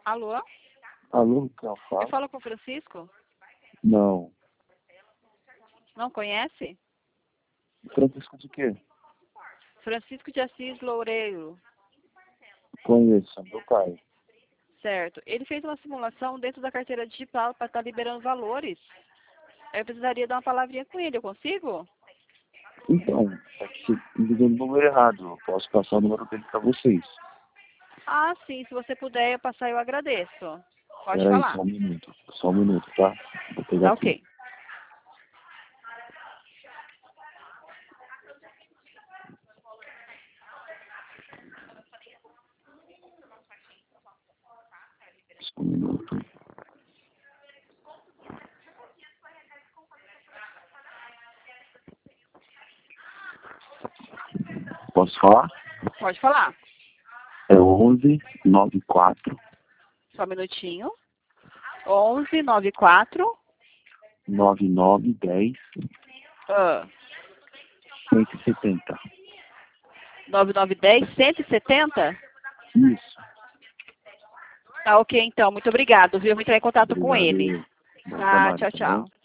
Alô? Alô, quem eu Eu falo? falo com o Francisco? Não. Não conhece? Francisco de quê? Francisco de Assis Loureiro. Conheço, meu pai. Certo. Ele fez uma simulação dentro da carteira digital para estar liberando valores. Eu precisaria dar uma palavrinha com ele. Eu consigo? Então, é que você ligou no número errado. Eu posso passar o número dele pra vocês. Ah, sim. Se você puder eu passar, eu agradeço. Pode Espera aí, falar. só um minuto. Só um minuto, tá? Vou pegar Tá aqui. ok. Só um minuto. Posso falar? Pode falar. É 11 94 Só um minutinho. 1194 9910 170. 9910 170? Isso. Tá ok, então. Muito obrigado, viu? Eu vou entrar em contato com Obrigado. ele. Bom Tá, trabalho, tchau, tá bom? tchau.